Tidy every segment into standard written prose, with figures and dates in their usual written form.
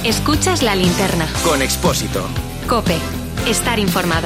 Escuchas La Linterna. Con Expósito. COPE. Estar informado.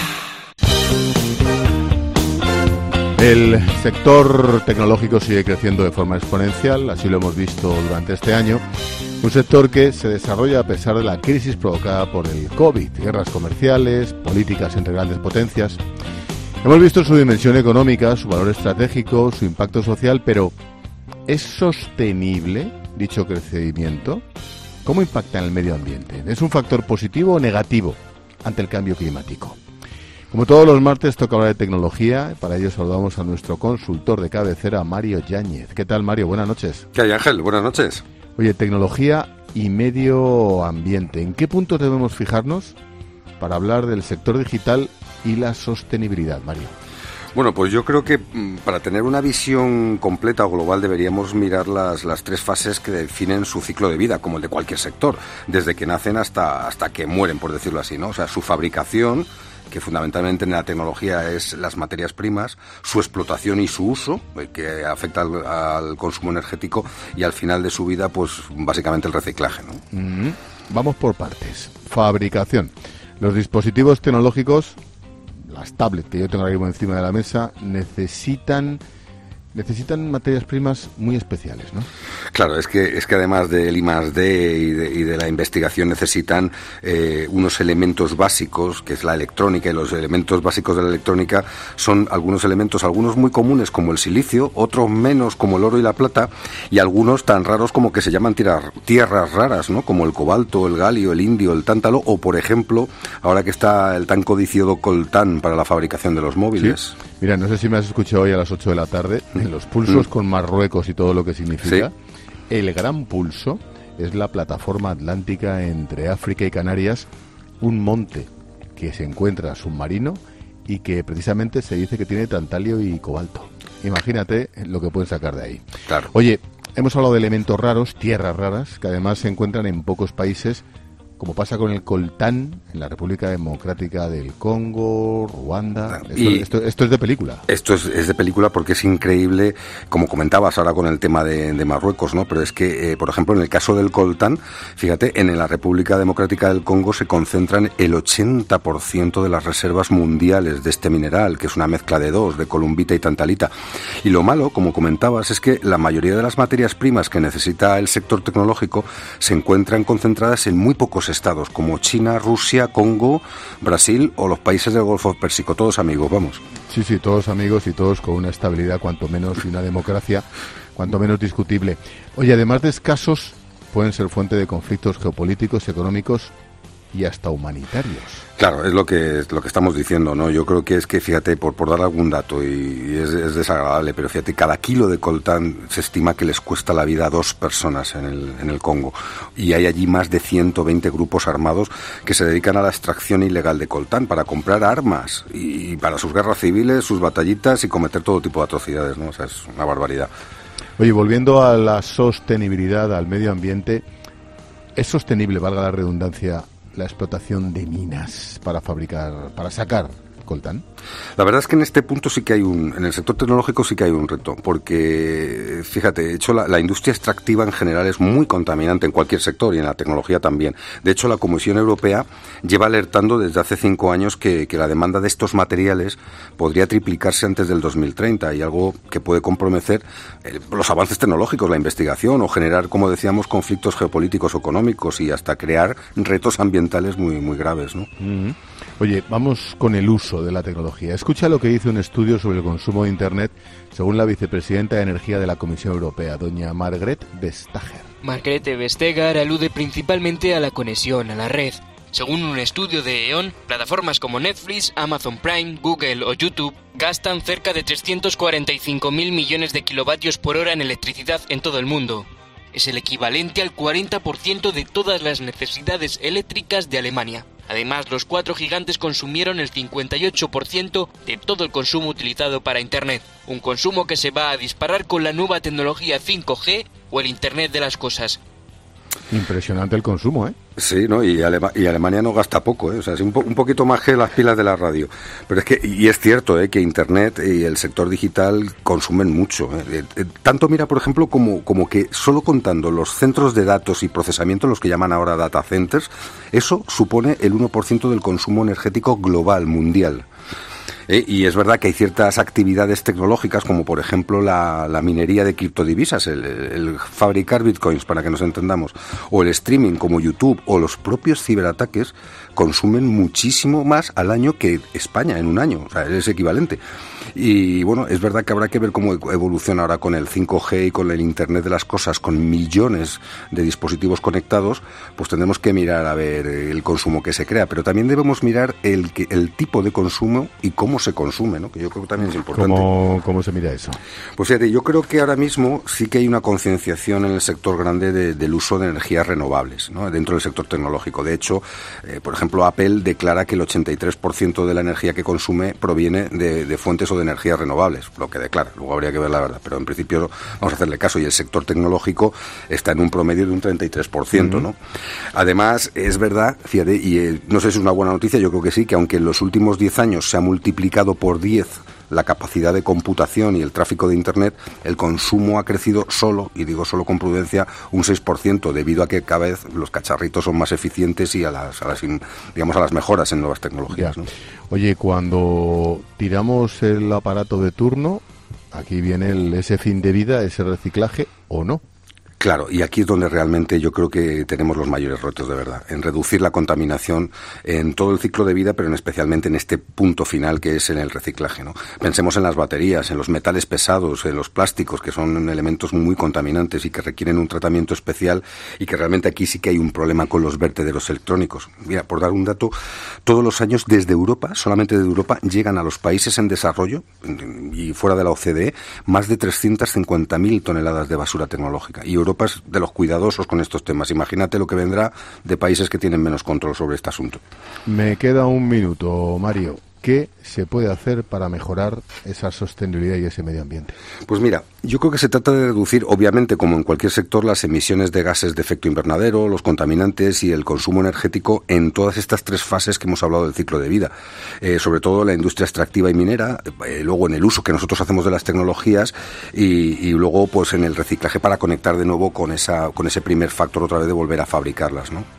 El sector tecnológico sigue creciendo de forma exponencial, así lo hemos visto durante este año. Un sector que se desarrolla a pesar de la crisis provocada por el COVID, guerras comerciales, políticas entre grandes potencias. Hemos visto su dimensión económica, su valor estratégico, su impacto social, pero ¿es sostenible dicho crecimiento? ¿Cómo impacta en el medio ambiente? ¿Es un factor positivo o negativo ante el cambio climático? Como todos los martes toca hablar de tecnología. Para ello saludamos a nuestro consultor de cabecera, Mario Yáñez. ¿Qué tal, Mario? Buenas noches. ¿Qué hay, Ángel? Buenas noches. Oye, tecnología y medio ambiente. ¿En qué puntos debemos fijarnos para hablar del sector digital y la sostenibilidad, Mario? Bueno, pues yo creo que para tener una visión completa o global deberíamos mirar las tres fases que definen su ciclo de vida, como el de cualquier sector, desde que nacen hasta que mueren, por decirlo así, ¿no? O sea, su fabricación, que fundamentalmente en la tecnología es las materias primas, su explotación y su uso, que afecta al consumo energético, y al final de su vida, pues básicamente el reciclaje, ¿no? Vamos por partes. Fabricación. Los dispositivos tecnológicos, las tablets que yo tengo ahora mismo encima de la mesa, necesitan materias primas muy especiales, ¿no? Claro, es que además del I+D y de la investigación necesitan unos elementos básicos, que es la electrónica, y los elementos básicos de la electrónica son algunos elementos, algunos muy comunes como el silicio, otros menos como el oro y la plata, y algunos tan raros como que se llaman tierras raras, ¿no? Como el cobalto, el galio, el indio, el tántalo, o por ejemplo, ahora que está el tan codiciado coltán para la fabricación de los móviles. Sí. Mira, no sé si me has escuchado hoy a las 8 de la tarde, en los pulsos con Marruecos y todo lo que significa. Sí. El Gran Pulso es la plataforma atlántica entre África y Canarias, un monte que se encuentra submarino y que precisamente se dice que tiene tantalio y cobalto. Imagínate lo que pueden sacar de ahí. Claro. Oye, hemos hablado de elementos raros, tierras raras, que además se encuentran en pocos países, como pasa con el coltán en la República Democrática del Congo, Ruanda. Esto es de película. Esto es de película porque es increíble, como comentabas ahora con el tema de Marruecos, ¿no? Pero es que, por ejemplo, en el caso del coltán, fíjate, en la República Democrática del Congo se concentran el 80% de las reservas mundiales de este mineral, que es una mezcla de dos, de columbita y tantalita. Y lo malo, como comentabas, es que la mayoría de las materias primas que necesita el sector tecnológico se encuentran concentradas en muy pocos estados, como China, Rusia, Congo, Brasil o los países del Golfo Pérsico. Todos amigos, vamos. Sí, todos amigos y todos con una estabilidad cuanto menos y una democracia cuanto menos discutible. Oye, además de escasos, pueden ser fuente de conflictos geopolíticos, económicos y hasta humanitarios. Claro, es lo que estamos diciendo, ¿no? Yo creo que es que, fíjate, por dar algún dato, y es desagradable, pero fíjate, cada kilo de coltán se estima que les cuesta la vida a 2 personas en el Congo. Y hay allí más de 120 grupos armados que se dedican a la extracción ilegal de coltán para comprar armas y para sus guerras civiles, sus batallitas y cometer todo tipo de atrocidades, ¿no? O sea, es una barbaridad. Oye, volviendo a la sostenibilidad, al medio ambiente, ¿es sostenible, valga la redundancia, la explotación de minas para sacar coltán? La verdad es que en este punto sí que en el sector tecnológico sí que hay un reto, porque, fíjate, de hecho la industria extractiva en general es muy contaminante en cualquier sector y en la tecnología también. De hecho, la Comisión Europea lleva alertando desde hace 5 años que la demanda de estos materiales podría triplicarse antes del 2030, y algo que puede comprometer los avances tecnológicos, la investigación, o generar, como decíamos, conflictos geopolíticos o económicos, y hasta crear retos ambientales muy, muy graves, ¿no? Mm-hmm. Oye, vamos con el uso de la tecnología. Escucha lo que dice un estudio sobre el consumo de Internet según la vicepresidenta de Energía de la Comisión Europea, doña Margrethe Vestager. Margrethe Vestager alude principalmente a la conexión a la red. Según un estudio de E.ON, plataformas como Netflix, Amazon Prime, Google o YouTube gastan cerca de 345.000 millones de kilovatios por hora en electricidad en todo el mundo. Es el equivalente al 40% de todas las necesidades eléctricas de Alemania. Además, los 4 gigantes consumieron el 58% de todo el consumo utilizado para Internet, un consumo que se va a disparar con la nueva tecnología 5G o el Internet de las cosas. Impresionante el consumo, ¿eh? Sí, ¿no? Y Alemania no gasta poco, ¿eh? O sea, es un poquito más que las pilas de la radio. Pero es que, y es cierto, que Internet y el sector digital consumen mucho. Tanto mira, por ejemplo, como que solo contando los centros de datos y procesamiento, los que llaman ahora data centers, eso supone el 1% del consumo energético global, mundial. Y es verdad que hay ciertas actividades tecnológicas, como por ejemplo la minería de criptodivisas, el fabricar bitcoins, para que nos entendamos, o el streaming como YouTube, o los propios ciberataques, consumen muchísimo más al año que España en un año, o sea, es equivalente. Y bueno, es verdad que habrá que ver cómo evoluciona ahora con el 5G y con el Internet de las cosas, con millones de dispositivos conectados, pues tendremos que mirar a ver el consumo que se crea, pero también debemos mirar el tipo de consumo y cómo se consume, ¿no? Que yo creo que también es importante. ¿Cómo se mira eso? Pues fíjate, yo creo que ahora mismo sí que hay una concienciación en el sector grande del uso de energías renovables, ¿no? Dentro del sector tecnológico. De hecho, por ejemplo, Apple declara que el 83% de la energía que consume proviene de fuentes o de energías renovables, lo que declara. Luego habría que ver la verdad, pero en principio vamos a hacerle caso, y el sector tecnológico está en un promedio de un 33%, ¿no? Además, es verdad, fíjate, y no sé si es una buena noticia, yo creo que sí, que aunque en los últimos 10 años se ha multiplicado por 10 la capacidad de computación y el tráfico de Internet, el consumo ha crecido solo, y digo solo con prudencia, un 6%, debido a que cada vez los cacharritos son más eficientes y a las mejoras en nuevas tecnologías, ¿no? Oye, cuando tiramos el aparato de turno, aquí viene ese fin de vida, ese reciclaje, ¿o no? Claro, y aquí es donde realmente yo creo que tenemos los mayores retos de verdad, en reducir la contaminación en todo el ciclo de vida, pero especialmente en este punto final que es en el reciclaje, ¿no? Pensemos en las baterías, en los metales pesados, en los plásticos, que son elementos muy contaminantes y que requieren un tratamiento especial, y que realmente aquí sí que hay un problema con los vertederos electrónicos. Mira, por dar un dato, todos los años desde Europa, solamente desde Europa, llegan a los países en desarrollo y fuera de la OCDE más de 350.000 toneladas de basura tecnológica. Y Europa es de los cuidadosos con estos temas. Imagínate lo que vendrá de países que tienen menos control sobre este asunto. Me queda un minuto, Mario. ¿Qué se puede hacer para mejorar esa sostenibilidad y ese medio ambiente? Pues mira, yo creo que se trata de reducir, obviamente, como en cualquier sector, las emisiones de gases de efecto invernadero, los contaminantes y el consumo energético en todas estas tres fases que hemos hablado del ciclo de vida. Sobre todo la industria extractiva y minera, luego en el uso que nosotros hacemos de las tecnologías y luego pues en el reciclaje para conectar de nuevo con ese primer factor otra vez de volver a fabricarlas, ¿no?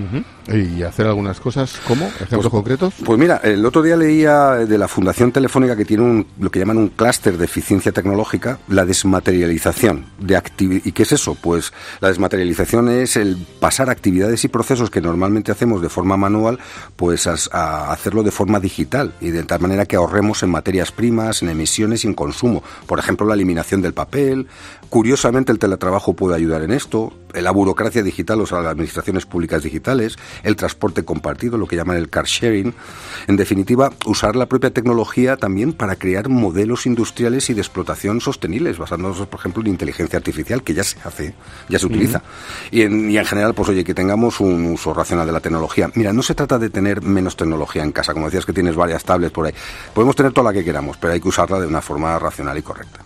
¿Y hacer algunas cosas? ¿Cómo? ¿Ejemplos concretos? Pues mira, el otro día leía de la Fundación Telefónica que tiene lo que llaman un clúster de eficiencia tecnológica, la desmaterialización ¿Y qué es eso? Pues la desmaterialización es el pasar actividades y procesos que normalmente hacemos de forma manual, pues a hacerlo de forma digital, y de tal manera que ahorremos en materias primas, en emisiones y en consumo. Por ejemplo, la eliminación del papel. Curiosamente, el teletrabajo puede ayudar en esto, la burocracia digital, o sea, las administraciones públicas digitales, el transporte compartido, lo que llaman el car sharing. En definitiva, usar la propia tecnología también para crear modelos industriales y de explotación sostenibles, basándonos, por ejemplo, en inteligencia artificial, que ya se hace, ya se utiliza. Y en general, pues oye, que tengamos un uso racional de la tecnología. Mira, no se trata de tener menos tecnología en casa, como decías que tienes varias tablets por ahí. Podemos tener toda la que queramos, pero hay que usarla de una forma racional y correcta.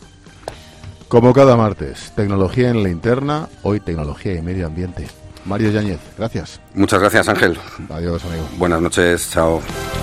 Como cada martes, tecnología en la linterna, hoy tecnología y medio ambiente. Mario Yáñez, gracias. Muchas gracias, Ángel. Adiós, amigo. Buenas noches, chao.